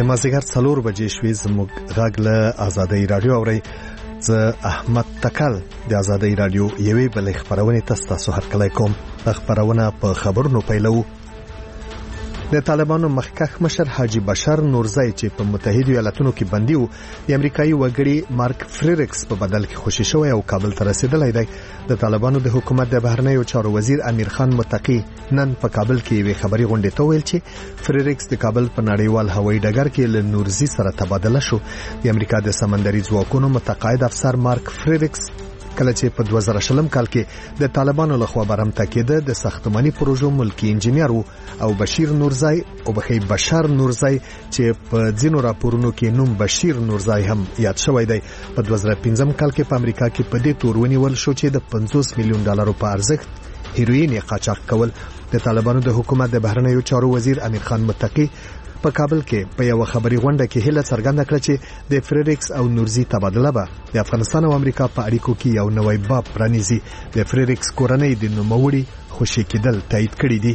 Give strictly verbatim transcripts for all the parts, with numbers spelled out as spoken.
د مازدیګر څلور بجې شوې زموږ غږ له آزادۍ راډیو اورئ. زه احمد تکل د آزادۍ راډیو یوې بلې خپرونې ته ستاسو هرکلی کوم. خپرونه په خبرونو پیلو. د طالبانو مخکښ مشر حاجی بشر نورزی چې په متحده ایالاتونو کې بندي و، د امریکایي وګړي مارک فریرکس په بدل کې خوشي شوی او کابل ته رسیدلی دی. د طالبانو د حکومت د بهرنیو چارو وزیر امیر خان متقی نن په کابل کې یوې خبري غونډې ته ویل چې فریرکس د کابل په نړیوال هوایي ډګر کې له نورزی سره تبادله شو. د امریکا د سمندري ځواکونو متقاعد افسر مارک فریرکس کله چې په دوه زره شلم کال کې د طالبانو لخوا برمته کېده د ساختماني پروژو ملکی انجنیر وو، او بشیر نورزی او بخي بشر نورزی چې په ځینو راپورونو کې نوم بشیر نورزی هم یاد شوی دی، په دوه زره پنځم کال کې په امریکا کې په دې تور ونیول شو چې د پنځوس میلیون ډالرو په ارزښت هیروین یې قاچاق کول. د طالبانو د حکومت د بهرنیو چارو وزیر امیر خان متقی په کابل کې په یو خبري غونډه کې هیله څرګنده کړه چې د فریرکس او نورزی تبادله به د افغانستان او امریکا په اړیکو کې یو نوی باب پرانیزي. د فریرکس کورنۍ د نوموړي خوشي کېدل تایید کړی دي.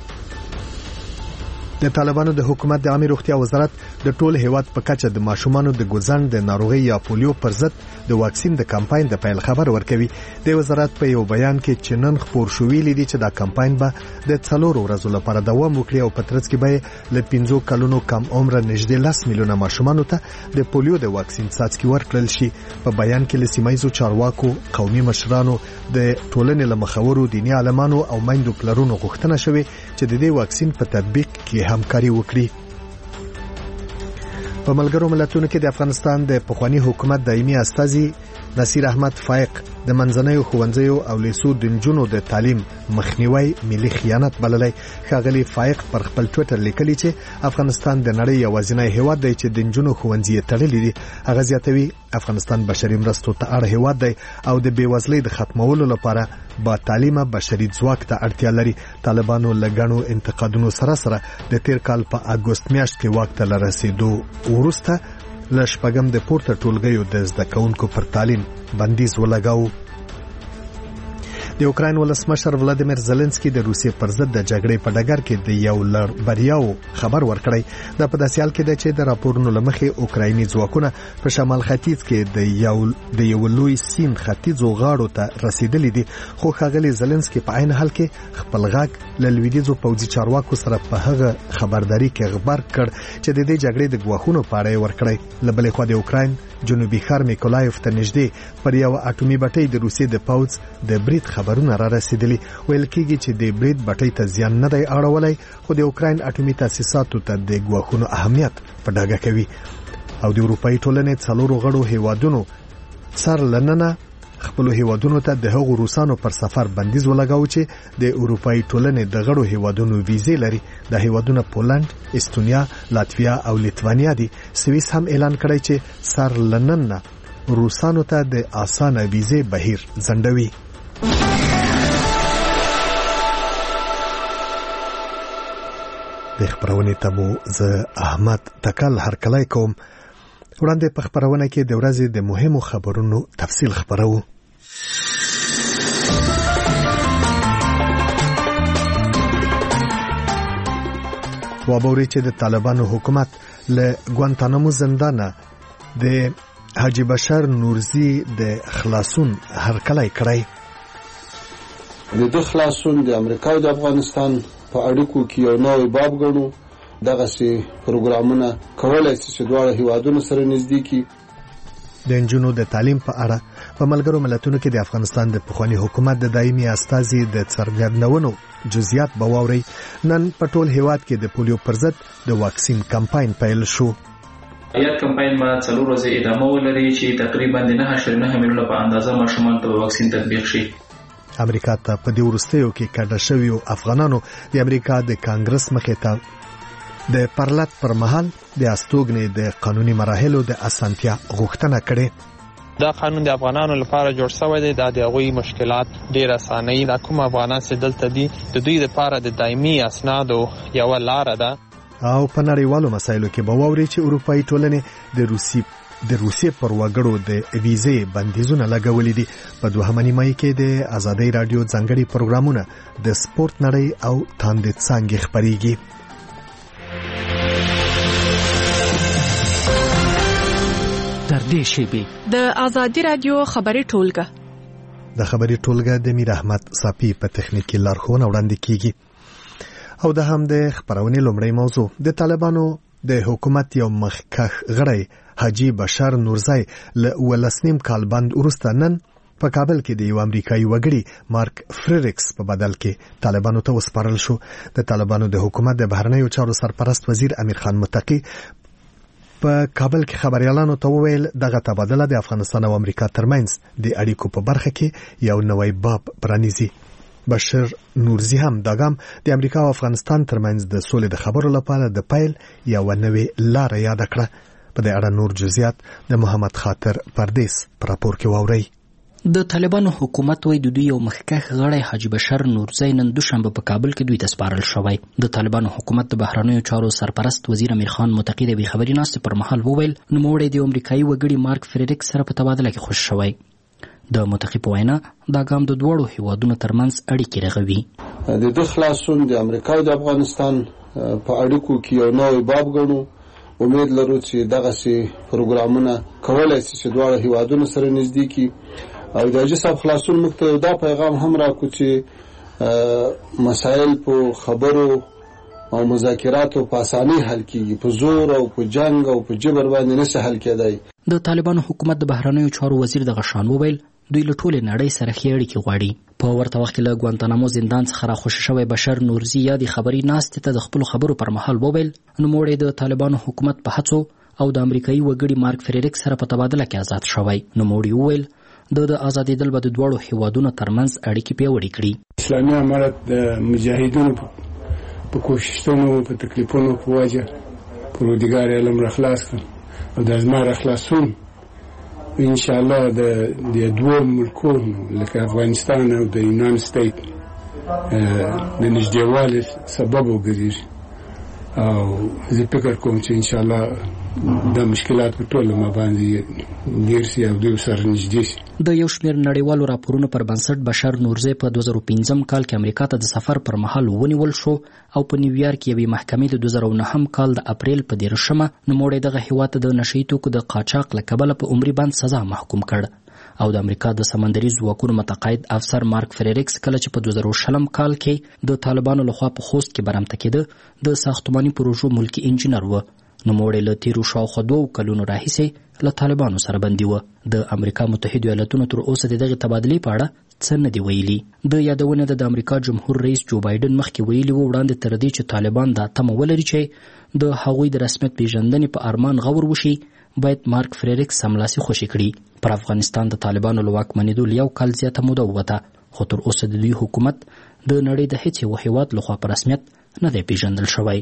د طالبانو د حکومت د عامه روغتیا وزارت د ټول هیواد په کچه د ماشومانو د ګوزن د ناروغي یا پولیو پر ضد د واکسین د کمپاین د پیل خبر ورکوي. د وزارت په یو بیان کې چې نن خبر شوې لیدي چې دا کمپاین به د څلورو ورځو لپاره دوام وکړي او په ترڅ کې به له پنځو کلونو کم عمر نږدې لس میلیونه ماشومانو ته د پولیو د واکسین څاڅکي ورکړل شي. په بیان کې له سیمایي چارواکو، قومي مشرانو، د ټولنې له مخورو، دیني عالمانو او میندو پلرونو غوښتنه شوې چې د دې واکسین په تطبیق کې همکاري وکړي. په ملګرو ملتونو کې د افغانستان د پخوانی حکومت دایمي استازي نصیر احمد فائق د منځنیو ښوونځیو او لیسو د نجونو د تعلیم مخنیوي ملي خیانت بللی. ښاغلي فائق پر خپل ټویټر لیکلی چې افغانستان د نړۍ یوازینی هیواد دی چې د نجونو ښوونځي تړلي دي. هغه زیاتوي افغانستان بشري مرستو ته اړ هیواد دی او د بیوزلۍ د ختمولو لپاره با تعلیمه بشري ځواک ته اړتیا لري. طالبانو لګڼو انتقادونو سره سره د تیر کال په اګوست میاشت کې واک ته رسیدو وروسته له شپږم د پورته ټولګیو د زده کوونکو پر تعلیم بندیز ولګاو. د اوکراین ولسمشر ولادیمیر زيلنسکي د روسیې پر ضد د جګړې په ډګر کې د یو لړ بریاو خبر ورکړی. د په داسې حال کې د چې د راپورونو لمخې اوکرایني ځواکونه په شمال ختیځ کې د یو د یو لوی سیم ختیځو غاړو ته رسیدلي دي، خو ښاغلي زيلنسکي په عین حال کې خپل غږ له لویدیځو پوځي چارواکو سره په هغه خبرداري کې خبر کړ چې د دې جګړې د ګواښونو په اړه ورکړی. له بلې خوا د اوکراین جنوبي ښار میکولایف ته نږدې پر یو اټومي بټۍ د روسیې د پوځ د برید خبرونه را رسیدلي. ویل کېږي چې د برید بټۍ ته زیان نه دی اړولی، خو د اوکراین اټومي تاسیساتو ته د ګواښونو اهمیت په ډاګه کوي. او د اروپایي ټولنې څلورو غړو هیوادونو سر لننه خپل هیوادونو ته د هغو روسانو پر سفر بندیز ولګاو چې د اروپایي ټولنې د غړو هیوادونو ویزې لري. د هیوادونو پولند، استونیا، لاتویا او لیتوانیا دي. سویس هم اعلان کړی چې سر لننه روسانو ته د اسانه ویزې بهیر ځنډوي. د خبرونه ته مو زه احمد تکل هرکلی کوم. وړاندې په خبرونه کې د ورځې د مهمو خبرونو تفصیل خبرو. وابوري چې د طالبانو حکومت له ګوانتانامو زندانه د حاجی بشر نورزی د خلاصون هرکلی کړی. د دې خلاصون د امریکا او د افغانستان په اړیکو کې یو نوی باب ګڼو. دغه سي پروګرامونه کولای شي چې دواړه هیوادونو سره نږدې کی. د نجونو د تعلیم په اړه په ملګرو ملتونو کې د افغانستان د پخوانی حکومت د دایمي استازي د څرګندونو جزئیات به واوري. نن په ټول هیواد کې د پولیو پر ضد د واکسین کمپاین پیل شو. یاد کمپاین ما څلور ورځې ادامه ولري چې تقریبا د نه اشاریه نه میلیونه په اندازه ماشومان ته واکسین تطبیق شي. امریکا ته په دې وروستیو کې کډه شویو افغانانو د امریکا د کانګرس مخې ته د پرلط پر مهال د استوګنې د قانوني مراحلو د اسانتیا غوښتنه کړې. دا قانون د افغانانو لپاره جوړ شوی دی. دا د هغوی مشکلات ډېر اسانوي. دا کوم افغانان چې دلته دي د دوی لپاره د دایمي اسنادو یوه لاره ده. او په نړیوالو مسایلو کې به واوري چې اروپایي ټولنې د روسي د روسیې پر وګړو د ویزې بندیزونه لګولې دي. په دوهمه نیمایي کې د آزادۍ راډیو ځانګړي پروګرامونه د سپورت نړۍ او تاندې څانګې خپرېږي. نږدې شیبې. د آزادي رادیو خبري ټولګه د خبري ټولګه د میر احمد صافي په تخنیکی لارښوونه وړاندې کیږي. او د هم د خبرونې لومړی موضوع د طالبانو د حکومت یو مخکخ غړی حاجی بشر نورزی له ولسنیم کال بند وروسته نن په کابل کې د یو امریکایي وګړي مارک فریریکس په بدل کې طالبانو ته وسپارل شو. د طالبانو د حکومت د بهرنیو چارو سرپرست وزیر امیر خان متقی په کابل کې خبريالانو ته وویل دغه تبادله د افغانستان او امریکا ترمنځ د اړیکو په برخه کې یو نوی باب پرانیزي. بشر نورزی هم دا ګام د امریکا او افغانستان ترمنځ د سولې د خبرو لپاره د پیل یو نوې لار یاد کړه. په دې اړه نور جزئیات د محمد خاطر پردیس پر راپور کې واوري. د طالبانو حکومت وای د دوی یو مخکخ غړی حاجی بشر نورزی نن دوشنبه په کابل کې دوی ته سپارل شوی. د طالبانو حکومت د بهرنیو چارو سرپرست وزیر امیر خان متقی د خبري ناستې پر مهال وویل نوموړی د امریکایي وګړي مارک فریریکس سره په تبادله کې خوش شوی. د متقی په وینا دا ګام د دوړو هیوادونو ترمنځ اړیکې رغوي. د د خلاصون د امریکا او د افغانستان په اړیکو کې یو نوی باب ګڼو. امید لرو چې دغه سي پروګرامونه کولای شي چې دواړه هیوادونو سره نږدې کی او د جساب خلاصون موږ ته دا پیغام هم راکو چې مسائل په خبرو او مذاکراتو په اسانۍ حل کیږي، په زور او په جنگ او په جبر باندې نشي حل کېدای. د طالبانو حکومت د بهرنیو چارو وزیر د غشان وویل دوی له ټولې نړۍ سره ښې اړیکې غواړي. په ورته وخت کې له ګوانتانامو زندان څخه راخوشي شوی بشر نورزی یا د خبري ناستې ته د خپل خبرو پر مهال وویل نوموړی د طالبانو حکومت په هڅو او د امریکایي وګړي مارک فریریکس سره په تبادله کې آزاد شوی. نوموړی وویل د د ازادېدل به د دواړو هیوادونو ترمنځ اړیکې پیاوړې کړي. اسلامي امارت د مجاهدینو په کوششونو په تکلیفونو په وجه پروردګار علم را خلاص کړ او د ازما را خلاصون ان شاء الله د د دوه ملکونو لکه افغانستان او د یونان سټیټ د نږدېوالي سبب وګرځي او زه فکر کوم چې ان شاء الله د مشکلات په ټول ما باندې ډیر او دوی سره نږدې شي. د یو شمېر نړیوالو راپورونو پر بنسټ بشر نورزی په دوه زره پنځم کال کې امریکا ته د سفر پر مهال ونیول شو او په نیویارک کې یوې محکمې د دوه زره نهم کال د اپریل په دیرشمه نوموړی دغه هیواد ته د نشهیي توکو د قاچاق له کبله په عمري بند سزا محکوم کړ او د امریکا د سمندري ځواکونو متقاعد افسر مارک فریریکس کله چې په دوه زره شلم کال کې د طالبانو لخوا په خوست کې برمته کېده د ساختماني پروژو ملکی انجینر و. نوموړی له تیرو شاوخوا دوو کلونو راهیسې له طالبانو سره بندي و. د امریکا متحدو ایالتونو تر اوسه د دغې تبادلې په اړه څه نه دي ویلي. د یادونه ده د امریکا جمهور رئیس جو بایدن مخکې ویلي و وړاندې تر دې چې طالبان دا تمه ولري چې د هغوی د رسمیت پیژندنې په ارمان غور وشي باید مارک فریریکس سملاسي خوشي کړي. پر افغانستان د طالبانو له واکمنېدو له یو کال زیاته موده ووته خو تر اوسه د دوی حکومت د نړۍ د هیڅ یو هیواد لخوا په رسمیت نه دی پیژندل شوی.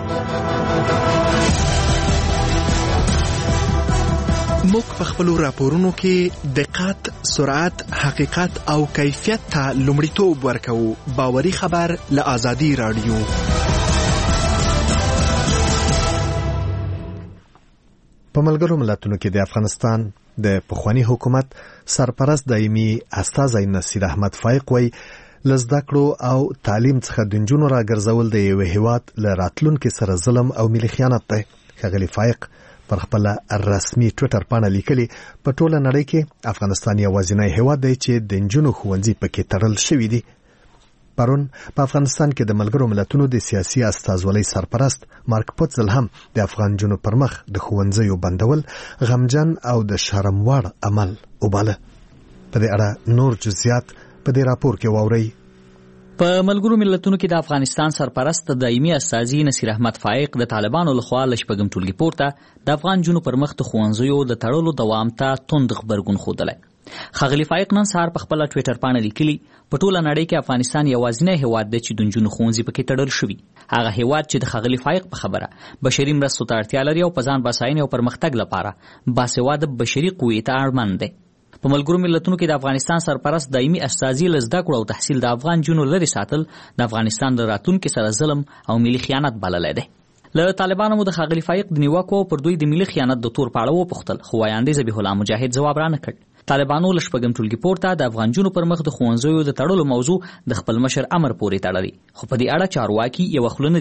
موږ په خپلو راپورونو کې دقت، سرعت، حقیقت او کیفیت ته لومړیتوب ورکوو. باوري خبر له آزادي رادیو. په ملګرو ملتونو کې د افغانستان د پخوانی حکومت سرپرست دایمي استازی نصیر احمد فایق وایي له زده کړو او تعلیم څخه د نجونو راګرځول د یو هیواد له راتلونکي سره ظلم او ملي خیانت دی. ښاغلي فایق پر خپل رسمي ټویټر باندې لیکلي په ټوله نړۍ کې افغانستان یوازینی هیواد دی چې د نجونو ښوونځي پکې تړل شوي دي. پرون په افغانستان کې د ملګرو ملتونو د سیاسي استازولۍ سرپرست مارک پوتزل هم د افغان نجونو پر مخ د ښوونځیو بندول غمجن او د شرم وړ عمل وباله. په دې اړه نور جزئیات په دې راپور کې واورئ. په ملګرو ملتونو کې د افغانستان سرپرست دایمي استازي نصیر احمد فایق د طالبانو لخوا له شپږم ټولګي پورته د افغان نجونو پر مخ د ښوونځیو د تړلو دوام ته توند غبرګون ښودلی. ښاغلي فایق نن سهار په خپله ټویټر پاڼه لیکلي په ټوله نړۍ کې افغانستان یوازینی هیواد دی چې د نجونو ښوونځي پکې تړل شوي. هغه هیواد چې د ښاغلي فایق په خبره بشري مرستو ته اړتیا لري او په ځان بساینې او پرمختګ لپاره باسواده بشري قوې ته اړمند دی. په ملګرو ملتونو کې د افغانستان سرپرست دایمي استازي له زده کړو او تحصیل د افغان نجونو لرې ساتل د افغانستان د راتلونکي سره ظلم او ملي خیانت بللی دی. له طالبانو مو د ښاغلي فایق د نیوکو پر دوی د ملي خیانت د تور په اړه وپوښتل خو وایاندې ذبیح الله مجاهد ځواب رانه کړ. طالبانو له شپږم ټولګي پورته د افغان نجونو پر مخ د ښوونځیو د تړلو موضوع د خپل مشر امر پورې تړلي خو په دې اړه چارواکي یوه خوله نه دي.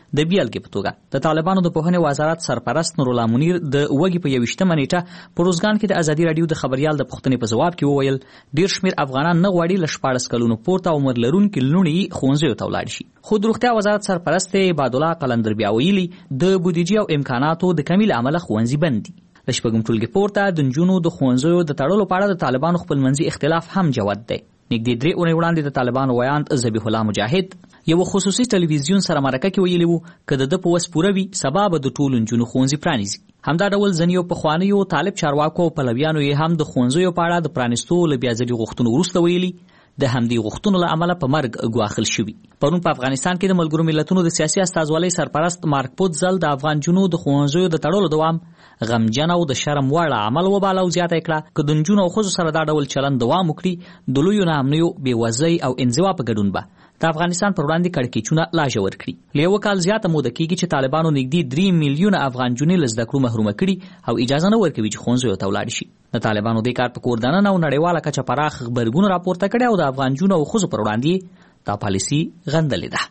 د بیلګې په توګه د طالبانو د پوهنې وزارت سرپرست نور الله منیر د وګي په یویشتمه نیټه په روزګان کې د ازادي رادیو د خبریال د پوښتنې په ځواب کې وویل ډیر شمېر افغانان نه غواړي له شپاړس کلونو پورته عمر لرونکي لوڼې ښوونځیو ته ولاړ شي. خو د روغتیا وزارت سرپرست عبادالله قلندر بیا ویلي د بودیجې او امکاناتو د کمی له امله ښوونځي بند دي. د شپږم ټولګي پورته د نجونو د ښوونځیو د تړلو په اړه د طالبانو خپلمنځي اختلاف هم جوت دی. نږدې درې اونۍ وړاندې د طالبانو ویاند ذبیح الله مجاهد یو خصوصي ټلویزیون سره مرکه کې ویلي وو که د ده په وس پوره وي سبا به د ټولو نجونو ښوونځي پرانیزي. همدا ډول ځینې پخوانیو طالب چارواکو او پلویانو یې هم د ښوونځیو په اړه د پرانیستو له بیا ځلي غوښتنو وروسته ویلي د همدې غوښتنو له امله په مرګ ګواښل شوي. پرون په افغانستان کې د ملګرو ملتونو د سیاسي استازوالۍ سرپرست مارک پوتزل د افغان جنو د ښوونځیو د تړلو دوام غمجن او د شرم وړ عمل وباله او زیاته کړه که د نجونو او ښځو سره دا ډول چلند دوام وکړي د لویو ناامنیو بېوزۍ او انزوا په ګډون به د افغانستان پر وړاندې کړکېچونه لا ژور کړي. له یوه کال زیاته موده کېږي چې طالبانو نږدې درې میلیونه افغان جونې له زده کړو محرومه کړي او اجازه نه ورکوي چې ښوونځیو ته ولاړ شي. د طالبانو دې کار په کور دننه او نړیواله کچه پراخ غبرګون راپورته کړی او د افغان جونو او ښځو پر وړاندې دا پالیسي غندلې ده.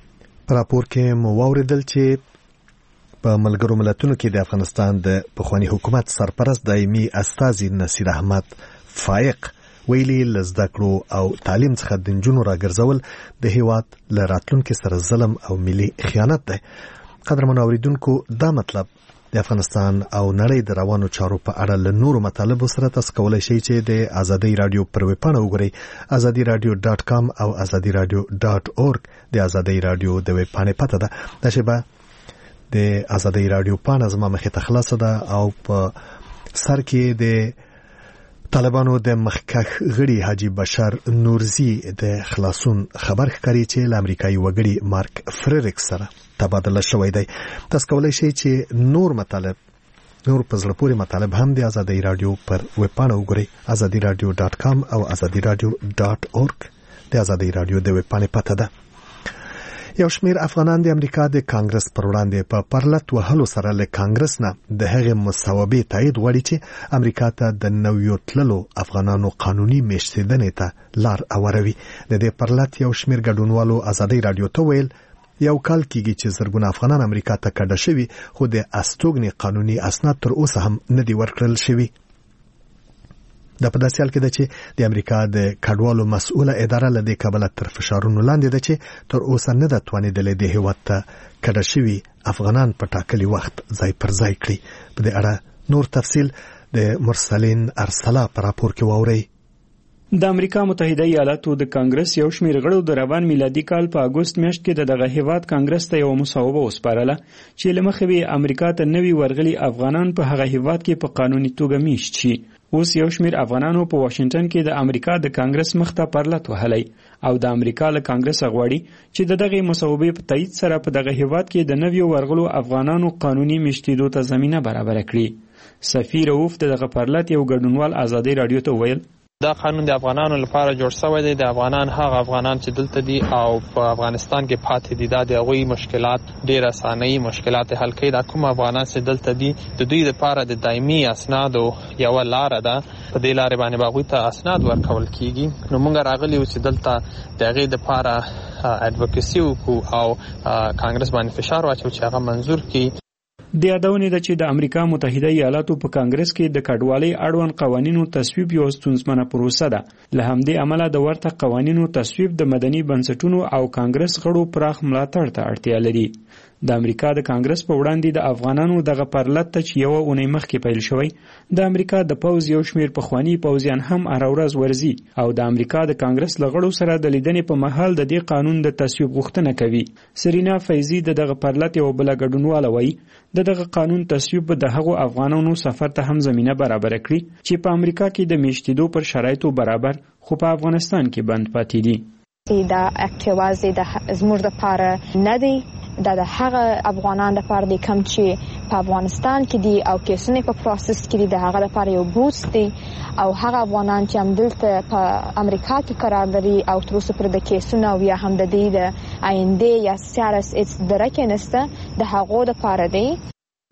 راپور کې مو واورېدل چې په ملګرو ملتونو کې د افغانستان د پخوانی حکومت سرپرست دایمي استازي نصیر احمد فایق ویلي له زده کړو او تعلیم څخه د نجونو راګرځول د هیواد له راتلونکي سره ظلم او ملي خیانت دی. قدرمنو اوریدونکو دا مطلب د افغانستان او نړۍ د روانو چارو په اړه له نورو مطالبو سره تاسو کولی شئ چې د ازادي رادیو پر ویبپاڼه وګورئ ازادي رادیو ډاټ کام او ازادي رادیو ډاټ اورګ د ازادي رادیو د ویبپاڼې پته ده. دا شی به د ازادي رادیو پاڼه زما مخې ته خلاصه ده او په سر کې د طالبانو د مخکښ غړي حاجی بشر نورزی د خلاصون خبر ښکاري چې له امریکایي وګړي مارک فریریک سره تبادله شوی دی. تاسو کولی شئ چې نور مطالب نور په زړه پورې مطالب هم د ازادي رادیو پر ویبپاڼه وګورئ ازادي رادیو ډاټ کام او ازادي رادیو ډاټ اورګ د ازادي رادیو د ویبپاڼې پته ده. یو شمیر افغانان د امریکا د کانګرس پر وړاندې په پرلت وهلو سره له کانګرس نه د هغې مصوبې تایید غواړي چې امریکا ته د نویو تللو افغانانو قانوني میشتېدنې ته لار هواروي. د دې پرلت یو شمیر ګډونوالو ازادي رادیو ته ویل یو کال کېږي چې زرګونه افغانان امریکا ته کډه شوي خو د استوګنې قانوني اسناد تر اوسه هم نه دي ورکړل شوي. دا په داسې حال کې ده چې د امریکا د کډوالو مسؤله اداره له دې کبله تر فشارونو لاندې ده چې تر اوسه نه ده توانېدلې د هېواد ته کډه شوي افغانان په ټاکلي وخت ځای پر ځای کړي. په دې اړه نور تفصیل د مرسلین ارسلا په راپور کې واورئ. د امریکا متحده ایالاتو د کانګرس یو شمېر غړو د روان میلادي کال په اګوست میاشت کې د دغه هیواد کانګرس ته یو مصوبه وسپارله چې له مخې به امریکا ته نوي ورغلي افغانان په هغه هیواد کې په قانوني توګه میشت شي. اوس یو شمېر افغانانو په واشنګټن کې د امریکا د کانګرس مخ ته پرلت وهلی او د امریکا له کانګرس غواړي چې د دغه مصوبې په تایید سره په دغه هیواد کې د نویو ورغلو افغانانو قانوني میشتېدو ته زمینه برابره کړي. سفیر رؤوف دغه پرلت یو ګډونوال ازادي رادیو ته ویل دا قانون د افغانانو لپاره جوړ شوی دی. د افغانان هغه افغانان چې دلته دي او په افغانستان کې پاتې دي دا د هغوی مشکلات ډېر اسانوي مشکلات حل کوي. دا کوم افغانان چې دلته دي د دوی لپاره د دایمي اسنادو یوه لاره ده. په دې لارې باندې به هغوی ته اسناد ورکول کېږي. نو موږ راغلي یو چې دلته د هغې دپاره اډوکسي وکړو او کانګرس باندې فشار واچوو چې هغه منظور کړي. د یادونې ده چې د امریکا متحده ایالاتو په کانګرس کې د کډوالۍ اړوند قوانینو تصویب یو ستونزمنه پروسه ده. له همدې امله د ورته قوانینو تصویب د مدني بنسټونو او کانګرس غړو پراخ ملاتړ ته اړتیا لري. د امریکا د کانګرس په وړاندې د افغانانو دغه پرلت ته چې یوه اونۍ مخکې پیل شوی د امریکا د پوځ یو شمېر پخواني پوځیان هم هره ورځ ورځي او د امریکا د کانګرس له غړو سره د لیدنې په مهال د دې قانون د تصویب غوښتنه کوي. سرینا فیضي د دغه پرلت یوه بله ګډونواله وایي د دغه قانون تصویب به د هغو افغانانو سفر ته هم زمینه برابره کړي چې په امریکا کې د میشتېدو پر شرایطو برابر خو په افغانستان کې بند پاتې دي. دا اکټیوازي د زموږ لپاره نه دی، دا د هغه افغانان لپاره دی کوم چې په افغانستان کې دي او کیسونه په پروسس کې دي. د هغه لپاره یو بوست دی او هغه افغانان چې هم دلته په امریکا کې قرار لري او تر اوسه پورې د کیسونه او یا هم د دې د آینده یا سیارس درکه نسته د هغو لپاره دی.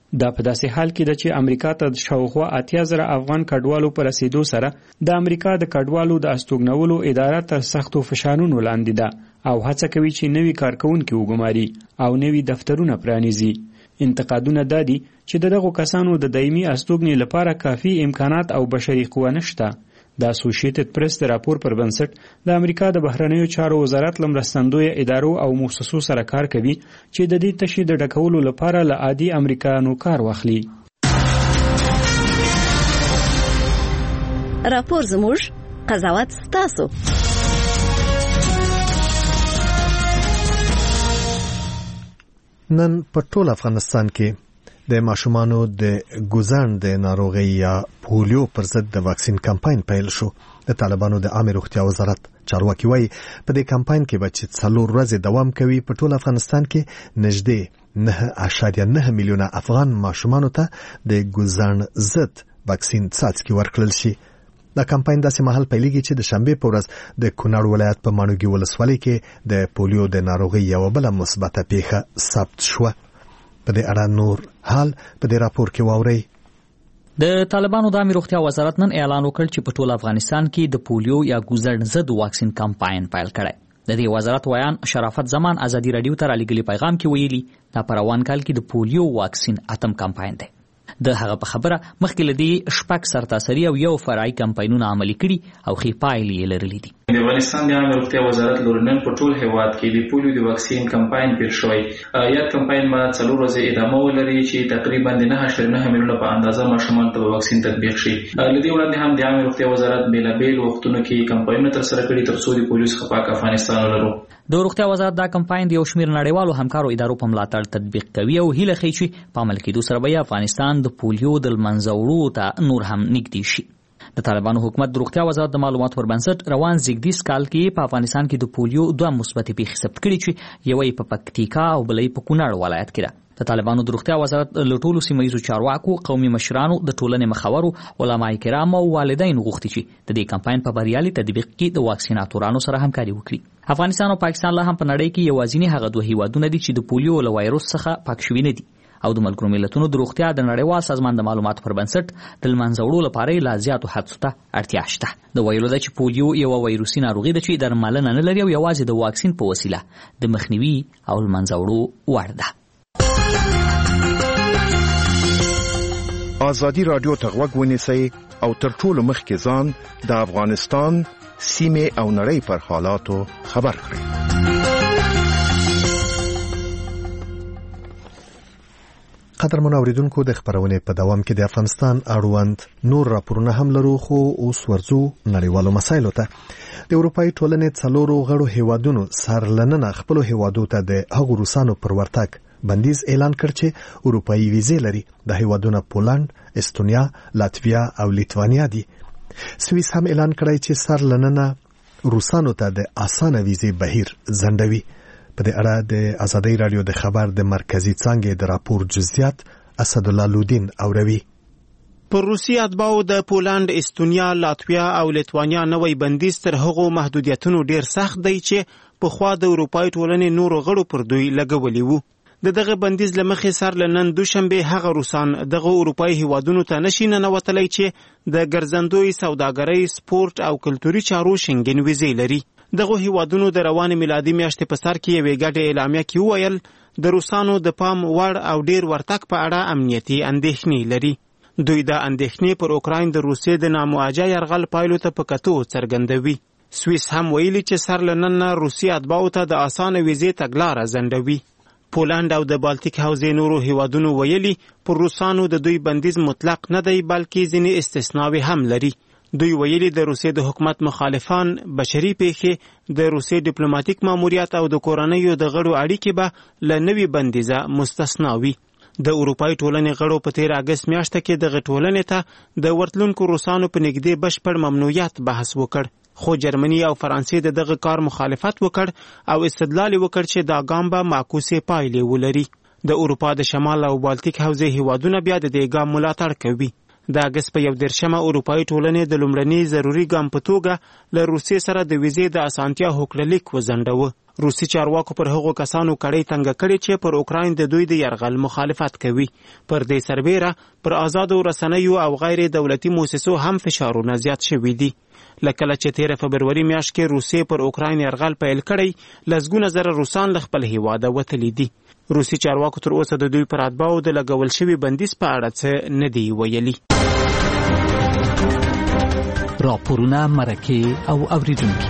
دا په داسې حال کې ده چې امریکا ته شاوخوا اتیا زره افغان کډوالو په رسیدو سره د امریکا د کډوالو د استوګنولو اداره تر سختو فشارونو لاندې ده او هڅه کوي چې نوي کارکونکي وګماري او نوي دفترونه پرانیزي. انتقادونه دادي چې دغه کسانو د دایمي استوګنې لپاره کافي امکانات او بشري قوه نشته. د اسوسییټډ پریس د راپور پر بنسټ د امریکا د بهرنیو چارو وزارت له مرستندویه ادارو او مؤسسو سره کار کوي چې د دې تشې د ډکولو لپاره له عادي امریکایانو کار واخلي. راپور زموږ، قضاوت ستاسو. نن په ټول افغانستان کې د ماشومانو د ګوزن د ناروغي یا پولیو پر ضد د واکسین کمپاین پیل شو. د طالبانو د عامه روغتیا وزارت چارواکي وایي په دې کمپاین کې به چې څلور ورځې دوام کوي په ټول افغانستان کې نږدې نه اعشاریه نه میلیونه افغان ماشومانو ته د ګوزن ضد واکسین څاڅکي ورکړل شي. دا کمپاین داسې مهال پیلېږي چې د شنبې په ورځ د کونړ ولایت په ماڼوګي ولسوالۍ کې د پولیو د ناروغۍ یوه بله مثبته پیښه ثبت شوه. په دې اړه نور حال په دې راپور کې واورئ. د طالبانو د عامه روغتیا وزارت نن اعلان وکړ چې په ټول افغانستان کې د پولیو یا ګوزن ضد واکسین کمپاین پیل کړی. د دې وزارت ویان شرافت زمان ازادي رادیو ته رالیږلي پیغام کې ویلي دا په روان کال کې د پولیو واکسین اتم کمپاین دی. د هغه په خبره مخکې لدی شپږ سرتاسري او یو فرعي کمپاینونه عملي کړي او ښې پایلې لرلې دي. د افغانستان د عامه روغتیا وزارت لوري نن په ټول هیواد کې د پولیو د واکسین کمپاین پیل شوی. یاد کمپاین ما څلور ورځې ادامه ولري چې تقریبا د نه اعشاریه نه میلیونه په اندازه ماشومان ته واکسین تطبیق شي. لدی وړاندې هم د عامه روغتیا وزارت بیلابیل وختونو کې کمپاینونه تر سره کړي ترڅو د پولیو څخه پاک افغانستان ولرو. د روغتیا وزارت دا کمپاین د یو شمېر نړیوالو همکارو ادارو په ملاتړ تطبیق کوي او هیله ښیي چې په عمل کېدو سره به افغانستان د پولیو د منځه وړو ته نور هم نږدې شي. د طالبانو حکومت د روغتیا وزارت د معلوماتو پر بنسټ روان زیږدیز کال کې په افغانستان کې د پولیو دوه مثبتې پیښې ثبت کړي چې یوه یې په پکتیکا او بله یې په کونړ ولایت کې ده. د طالبانو د روغتیا وزارت له ټولو سیمه ییزو چارواکو، قومي مشرانو، د ټولنې مخورو، علماء کرام او والدین غوښتي چې د دې کمپاین په بریالي تطبیق کې د واکسیناتورانو سره همکاري وکړي. افغانستان او پاکستان لا هم په نړۍ کې یوازینی هغه دوه هیوادونه دي چې د پولیو له وایروس څخه پاک شوي نه دي او د ملګرو ملتونو د روغتیا د نړیوال سازمان د معلوماتو پر بنسټ د منځه وړو لپاره لا زیاتو هڅو ته اړتیا شته. د ویلو ده چې پولیو یوه وایروسي ناروغي ده چې درملنه نه لري او یوازې د واکسین په وسیله د مخنیوي او منځه وړو وړ ده. آزادي رادیو ته غوږ ونیسئ او تر ټولو مخکې ځان د افغانستان سیمې او نړۍ پر حالاتو خبر کړئ. قدرمن اوریدونکو د خبرونې په دوام کې د افغانستان اړوند نور راپورونه هم لرو خو اوس ورځو نړیوالو مسایلو ته. د اروپאי ټولنې څلورو غړو هیوادونو سرلننه خپل هیوادو ته د هغو روسانو پر ورتګ بندیز اعلان کړ چې اروپאי ویزې لري. د هیوادونو پولند، استونیا، لاتویا او لیتوانیا دي. سویس هم اعلان کړی چې سرلننه روسانو ته د اسانه ویزې بهیر ځنډوي. په دې اړه د ازادي رادیو د خبر د مرکزی څانګې د راپور جزئیات اسد الله لودین اوروي. پر روسي اتباعو د پولند، استونیا، لاتویا او لیتوانیا نوې بندیز تر هغو محدودیتونو ډیر سخت دی چې په خوا د اروپאי ټولنې نورو غړو پر دوی لګولي وو. د دغه بندیز لمخې سر لنن دوشنبه هغه روسان دغه اروپאי هیوادونو ته نشي ننوتلی چې د ګرځندوی سوداګرۍ، سپورت او کلتوري چارو شنګن ویزې لري. دغه هیوادونو د روان میلادي میاشتې په سر کې یوې ګډې اعلامیه کې وویل د روسانو د پام وړ او ډیر ورتګ په اړه امنیتي اندېښنې لري. دوی دا اندېښنې پر اوکراین د روسیې د نامواجه یرغل پایلو ته په کتو څرګندوي. سویس هم ویلي چې سر لنن روسي اتباعو ته د اسانه ویزې تګلاره ځنډوي. پولند او د بالتیک حوزې نورو هیوادونو ویلي پر روسانو د دوی بندیز مطلق نه دی بلکې ځینې استثناوې هم لري. دوی ویلي د روسیې د حکومت مخالفان، بشري پیښې، د روسیې ډیپلوماټیک ماموریت او د کورنیو د غړو اړیکې به له نوي بندیزه مستثنا وي. د اروپאי ټولنې غړو په تیر اګست میاشته کې دغه ټولنې ته د ورتلونکو روسانو په نږدې بشپړ ممنوعیت بحث وکړ، خو جرمني او فرانسې د دغه کار مخالفت وکړ او استدلال وکړ چې دا ګام به معکوسې پایلې ولري. د اروپا د شمال او بالتیک حوزې هیوادونه بیا د دې ګام ملاتړ کوي. د اګست په یو دېرشمه اروپאי ټولنې د لومړني ضروري ګام په توګه له روسیې سره د ویزې د اسانتیا هوکړلیک وځنډاوه. روسي چارواکو پر هغو کسانو کړۍ تنګه کړې چې پر اوکراین د دوی د یرغل مخالفت کوي. پر دې سربیره پر آزادو رسنیو او غیر دولتي موسسو هم فشارونه زیات شوي دي. لکه چې تیره فبروري میاشت کې روسیې پر اوکراین یرغل پیل کړی، لسګونه زره روسان له خپل هیواده وتلي دي. روسي چارواکو تر اوسه د دوی پر اتباعو د لګول شوي بندیز په اړه څه نه دي ویلي. راپورونه، مرکې او اوریدونکي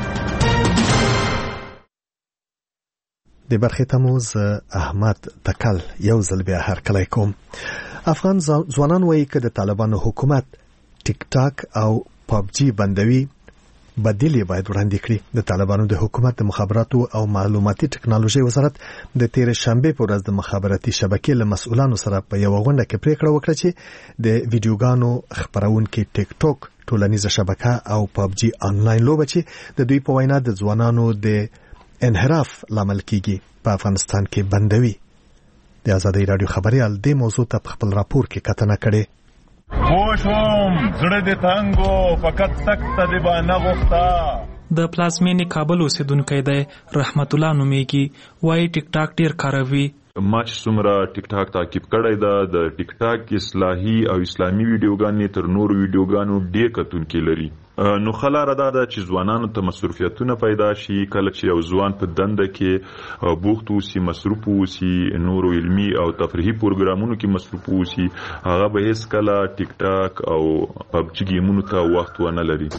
د برخې تموز احمد تکل یو ځل بیا هرکلی کوم. افغان ځوانان وایي که د طالبانو حکومت ټیک ټاک او پابجي بندوي، بدیل یې باید وړاندې کړي. د طالبانو د حکومت د مخابراتو او معلوماتي ټکنالوژي وزارت د تیر شنبه په ورځ د مخابراتي شبکې له مسؤلانو سره په یو غونډه کې پریکړه وکړه چې د ویډیوګانو خپرونکي ټیک ټاک ټولنیزه شبکه او پابجي آنلاین لوبه چې د دوی په وینا د ځوانانو د انحراف لامل کیږي په افغانستان کې بندوي. د آزادۍ رادیو خبريال د موضوع ته په خپل راپور کې کتنه کړې. خوشم زړه دې تنګو فقط سخت دې باندې غوښتا. د پلازمینې کابل اوسیدونکی دی رحمت الله نومیږي، وایي ټیک ټاک ډیر کاروي. ما چې څومره ټیک ټاک تعقیب کړی دا د ټیک ټاک اصلاحي او اسلامي ویډیوګانې تر نورو ویډیوګانو ډیر کتونکي لري. نو خلاره دا ده چې ځوانانو ته مصروفیتونه پیدا شي. کله چې یو ځوان په دنده کې بوخت اوسي، مصروف اوسي، نورو علمي او تفریحي پروګرامونو کې مصروف اوسي، هغه به هیڅ کله ټیک ټاک او پبجي گیمونو ته وخت ونه لري.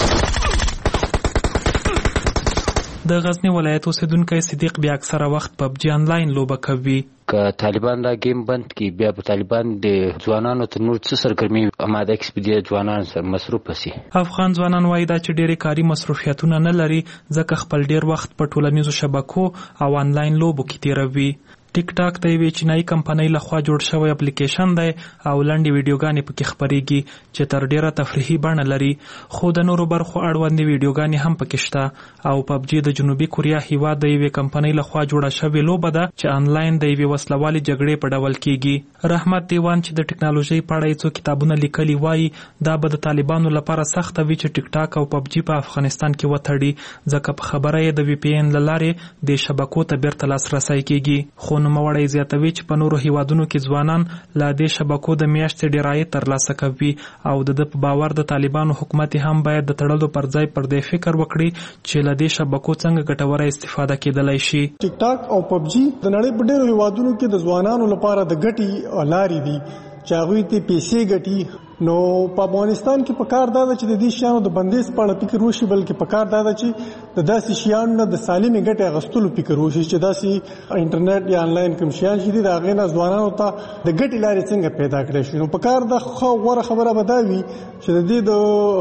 د غزنی ولایت اوسیدونکی صدیق بیا اکثره وخت پبجي آنلاین لوبه کوي. که طالبان دا گیم بند کی بیا په طالبان د ځوانانو ته نور څه سرګرمي اماده کسبدي ځوانان سره مصروف پسي. افغان ځوانان وایي دا چې ډېری کاري مصروفیتونه نه لري ځکه خپل ډیر وخت په ټولنیزو شبکو او آنلاین لوبو کې تیروي. ټیک ټاک د یوې چینایي کمپنۍ لخوا جوړ شوی اپلیکیشن دی او لنډې ویډیوګانې پکې خپریږي چې تر ډیره تفریحي بڼه لري، خو د نورو برخو اړوندې ویډیوګانې هم پکې شته. او پبجي د جنوبي کوریا هیواد د یوې کمپنۍ لخوا جوړه شوې لوبه ده چې آنلاین د یوې وسلوالې جګړې په ډول کیږي. رحمت دیوان چې د ټکنالوژي په اړه څو کتابونه لیکلي وایي دا به د طالبانو لپاره سخته وي چې ټیک ټاک او پبجي په افغانستان کې وتړي، ځکه په خبره یې د وی پی ان له لارې د شبکو ته بیرته لاسرسی کیږي. خو نوموړی زیاتوي چې په نورو هیوادونو کې ځوانان لا دې شبکو د میاشتې ډیر عاید ترلاسه کوي او د د په باور د طالبانو حکومت هم باید د تړلو پر ځای پر دې فکر وکړي چې له دې شبکو څنګه ګټوره استفاده کېدلای شي. ټیک ټاک او پبجي د نړۍ په ډیرو هیوادونو کې د ځوانانو لپاره د ګټي لارې دي چې هغوی ته پیسې ګټي. نو په افغانستان کې په کار دا ده چې د دې شیانو د بندیز په اړه فکر وشي، بلکې په کار دا ده چې د داسې شیانو نه د سالمې ګټې اخیستلو فکر وشي چې داسې انټرنیټ یا آنلاین کوم شیان چې دي د هغې نه ځوانانو ته د ګټې لارې څنګه پیدا کړی شي. نو په کار دا غوره خبره به دا وي چې د دې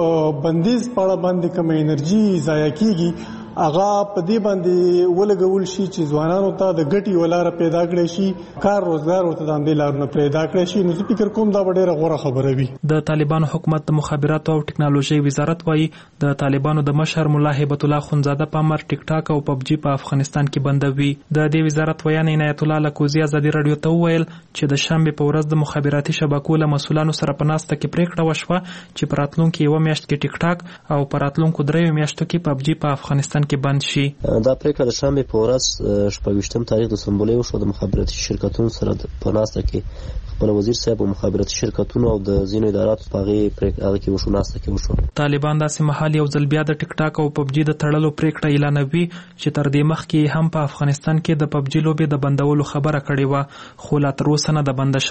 د بندیز په اړه باندې کومه انرژي ضایع کیږي هغه په دې باندې ولګول شي چې ځوانانو ته د ګټې ولاره پیدا کړی شي، کار روزګار ورته د همدې لارو نه پیدا کړی شي. نو زه فکر کوم دا به ډېره غوره خبره وي. د طالبانو حکومت د مخابراتو او ټکنالوژي وزارت وایي د طالبانو د مشر ملا هیبت الله خونزاده په امر ټیک ټاک او پبجي په افغانستان کې بندوي. د دې وزارت ویان عنایت الله لکوزی ازادي رادیو ته وویل چې د شنبه په ورځ د مخابراتي شبکو له مسؤلانو سره په ناسته کې پریکړه وشوه چې په راتلونکي یوه میاشت کې ټیک ټاک او په راتلونکو دریو میاشتو کې پبجي په افغانستان کې بند شي. دا پریکړه د شنبه په ورځ شپږویشتم تاریخ د سمبولې وشوه د مخابراتي شرکتونو سره په ناسته کې خپل وزیر صاحب او مخابراتي شرکتونو او د ځینو اداراتو په هغې هغه کې وشو ناسته کې وشو. طالبان داسې مهال یو ځل بیا د ټیک ټاک او پبجي د تړلو پریکړه اعلانوي چې تر دې مخکې هم په افغانستان کې د پبجي لوبې د بندولو خبره کړې وه خو لا تر اوسه نه ده بنده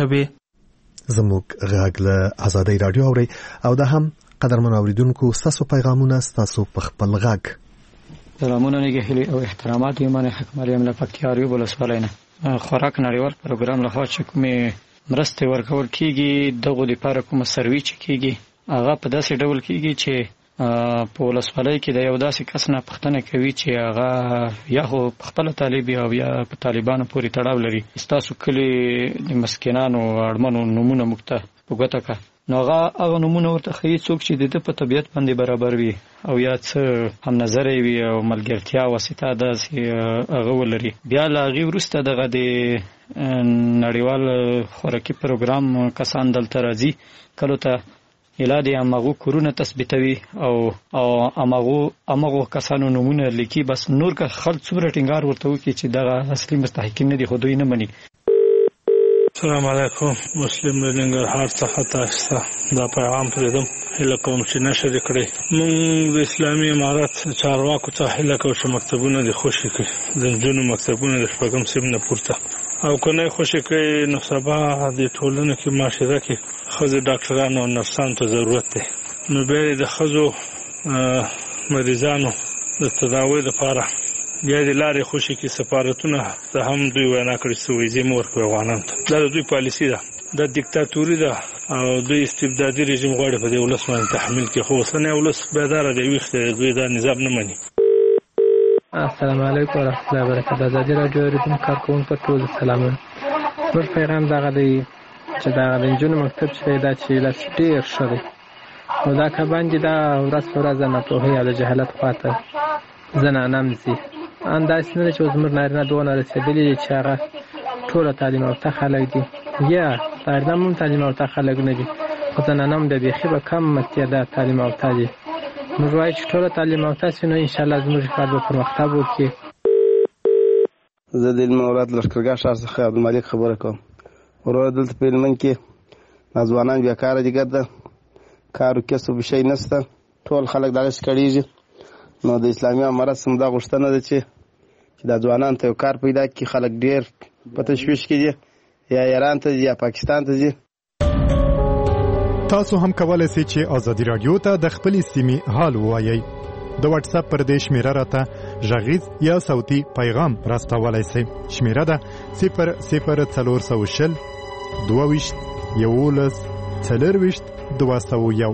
شوې. زموږ غږ له آزادۍ رادیو اورئ او دا هم قدرمنو اوریدونکو ستاسو پیغامونه ستاسو په خپل غږ. سلامونه نګهلي او احترامات یمن حکم علیم له پکتیاریو بلسوالای نه خوراک نړیوال پروګرام له خوا چې کومې مرستې ورکول کیږي دغه لپاره کومه سروي چې کیږي هغه په داسې ډول کیږي چې په ولسوالۍ کې د یو داسې کس نه پوښتنه کوي چې هغه یا خو خپل طالب او یا په طالبانو پورې تړاو لري، ستاسو کلی د مسکینانو اړمنو نمونه مکته په ګوته کا نو هغه هغه نمونه ورته ښیي څوک چې د ده په طبیعت باندې برابر وي او یا څه هم نظری وي او ملګرتیا واسطه داسې هغه ولري. بیا له هغې وروسته دغه د نړیوال خوراکي پروګرام کسان دلته راځي، کلو ته اله د امغو کورونه تثبیتوي او او امغو امغو کسانو نمونه لیکي. بس نور که خلک څومره ټینګار ورته وکړي چې دغه اصلي مستحقین نه دي خو دوی نه مني. السلام علیکم. مسلم د ننګرهار څخه تاسو ته دا پیغام پرېږدم هیله کوم چې نشر کړئ. موږ د اسلامي امارت چارواکو ته هیله کوو چې مکتبونه دې خوشي کړي، د نجونو مکتبونه د شپږم صنف نه پورته، او که نه خوشي کړي نو سبا د ټولنې کې معاشره کې ښځې ډاکټرانو او نرسانو ته ضرورت دی. نو بیا د ښځو مریضانو د تداوی لپاره بیا د لارې خوشي کې سفارتونه ته هم دوی وینا کړې چې ویزې مه ورکوي افغانانو ته. دا د دوی پالیسي ده، دا دیکتاتوري ده او دوی استبدادي رژیم غواړي په دې ولس باندې تحمیل کړي. خو اوسنی ولس بیداره دی، ویښ دی، دوی دا نظام نه مني. السلام علیکم ورحمۃ اللہ وبرکاتہ. ازادي راډیو ریډیو کارکونکو ټول سلامونه. موږ پیغام دغه دی چې دا د نجونو مکتب چې دا چې لاس ډیر ښه دی، نو دا که باندې دا ورځ په ورځ ناپوهۍ او د جهالت خواته زنانه مځي. انداسې نه ده چې زموږ نارینه دونه رسېدلي دي چې هغه ټوله تعلیم یافته خلک دي، یا نارینه هم تعلیم یافته خلک نه دي، خو زنانه هم د بیخي به کم تعداد تعلیم یافته دي. موږ وایو چې ټوله تعلیم یافته شي نو انشاءالله زموږ هېواد به پرمختګ وکړي. زه د علم اولاد لښکرګاه ښار څخه عبدالمالک خبره کوم. وروره دلته په هلمند کې ځوانان بیکاره دي، ګرده کار و کسب شی نشته، ټول خلک دغسې کړېږي. نو د اسلامي امارت څخه دا غوښتنه ده چې چې دا ځوانانو ته یو کار پیدا کړي. خلک ډېر په تشویش کې دي، یا ایران ته ځي یا پاکستان ته ځي. تاسو هم کولی شئ چې ازادي راډیو ته د خپلې سیمې حال ووایئ. د واتس اپ پر دې شمیره راته غږیز یا صوتي پیغام راستولی شئ. شمیره ده صفر صفر څلور سوه شل دوه ویشت یولس څلرویشت دوه سوه یو.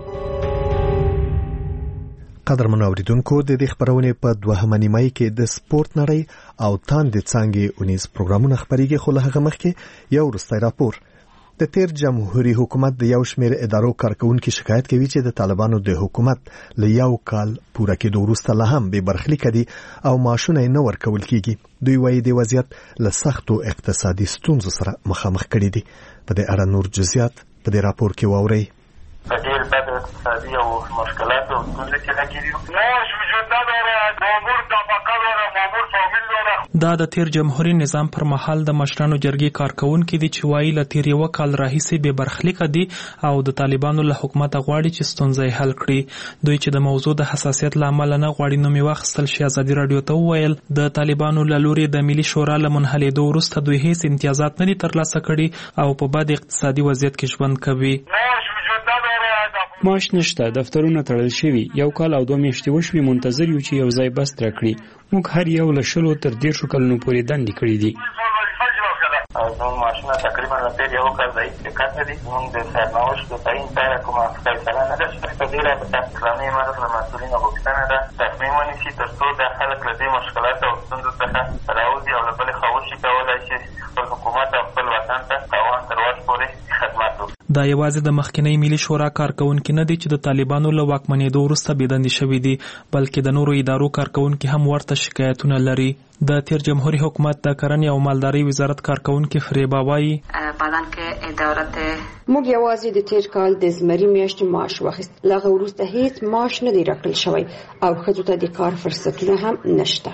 قدرمنو اوریدونکو، د دې خبرونې په دوهمه نیمایي کې د سپورت نړۍ او تاندې څانګې اونیز پروګرامونه خپرېږي، خو له هغه مخکې یو وروستی راپور. د تیر جمهوریت حکومت د یو شمېر ادارو کارکونکي شکایت کوي چې د طالبانو د حکومت له یو کال پوره کېدو وروسته لا هم بې برخلیکه دي او معاشونه یې نه ورکول کېږي. دوی وایي د وضعیت له سختو اقتصادي ستونزو سره مخامخ کړي دي. په دې اړه نور جزئیات په دې راپور کې واورئ. په ډېر بد اقتصادي او مشکلاتو او ستونزو کې لګېدي یو. معاش وجود نه لري، مامور طبقه لري، مامور فامیل لري. دا د تیر جمهوریت نظام پر مهال د مشرانو جرګې کارکونکي دي چې وایي له تیر یو کال راهیسې بې برخلیکه دي او د طالبانو له حکومته غواړي چې ستونزه یې حل کړي. دوی چې د موضوع د حساسیت له امله نه غواړي نوم یې واخیستل شي، ازادي راډیو ته وویل د طالبانو له لوري د ملي شورا له منحلېدو وروسته دوی هیڅ امتیازات نه دي ترلاسه کړي او په بد اقتصادي وضعیت کې ژوند کوي. معاش نشته، دفترونه تړل شوي، یو کال او دوه میاشتې وشوي منتظر یو چې یو ځای بست راکړي. موږ هر یو له شلو تر دېرشو کلونو پورې دندې کړي دي. او زموږ معاشونه تقریبا له تېر یو کال ضعیف دقت نه دي. زموږ د سرنوشت د تعیین پایله کومه فیصله نه ده. په دې رابطه اسلامي امارت له مسؤلینو غوښتنه ده تصمیم ونیسي تر څو دا خلک له دې مشکلاتو او ستونزو څخه راوځي او له بلې خوا وشي کولی شي خپل حکومت او خپل وطن ته تاوان تر وس پورې خدمت وکړي. دا یوازې د مخکنی ملي شورا کارکونکي نه دي چې د طالبانو له واکمنېدو وروسته بېدندې شوي دي، بلکې د نورو ادارو کارکونکي هم ورته شکایتونه لري. د تیر جمهوریت حکومت د کرنې او مالدارۍ وزارت کارکونکي فریبا وایي موږ یوازې د تیر کال د زمري میاشتې معاش واخیست، له هغه وروسته هیڅ معاش نه دی راکړل شوی او ښځو ته د کار فرصتونه هم نشته.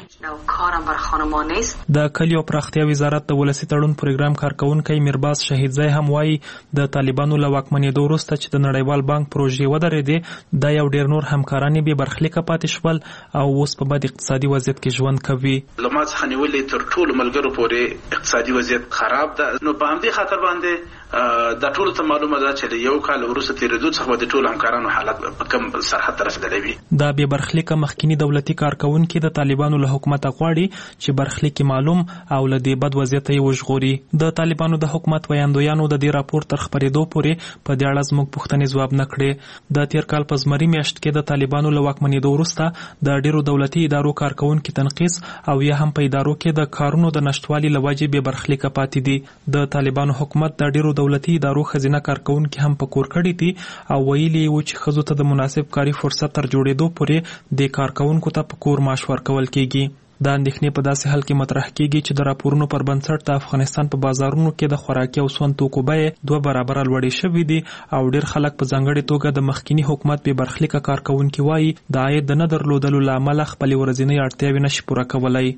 د کلیو پراختیا وزارت د ولسي تړون پروګرام کارکونکی میرباز شهیدزی هم وایي د طالبانو له واکمنېدو وروسته چې د نړیوال بانک پروژې ودرېدې، دا یو ډېر نور همکاران یې بې برخلیکه پاتې شول او اوس په بد اقتصادي وضعیت کې ژوند کوي. ما څخه نیولې تر ټولو ملګرو پورې اقتصادي وضعیت خراب ده. نو په همدې خاطر باندې دا ټول ته معلومه ده چې یو کال وروسته تیرېدو څخه د ټولو همکارانو حالت په کم سرحد ته رسېدلی وي. دا بې برخلیکه مخکینی دولتي کارکونکي د طالبانو له حکومته غواړي چې برخلیک معلوم او له دې بد وضعیت یې وژغوري. د طالبانو د حکومت ویاندویانو د دې راپور تر خپرېدو پورې په دې اړه زموږ پوښتنې ځواب نه کړې. د تیر کال په زمري میاشت کې د طالبانو له واکمنېدو وروسته د ډېرو دولتي ادارو کارکونکي تنقیص او یا هم په ادارو کې د کارونو د نشټوالي له وجې بې برخلیکه پاتې دي. د طالبانو حکومت د ډېرو دولتي ادارو ښځینه کارکونکي هم په کور کړي دي او ویلي وو چې ښځو ته د مناسب کاري فرصت تر جوړېدو پورې د کارکونکو ته په کور معاش ورکول کېږي. دا اندېښنې په داسې حال کې مطرح کیږي چې د راپورونو پر بنسټ د افغانستان په بازارونو کې د خوراکي او سون توکو بیې دوه برابره لوړې شوې دي او ډېر خلک په ځانګړې توګه د مخکینی حکومت بې برخلیکه کارکوونکي وایي د عاید د نه درلودلو له امله خپلې ورځنۍ اړتیاوې نشي پوره کولی.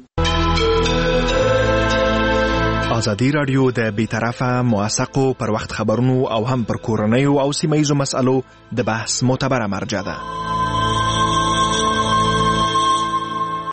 ازادي راډیو د بیطرفه موثقو پر وخت خبرونو او هم پر کورنیو او سیمه ییزو مسألو د بحث معتبره مرجع ده.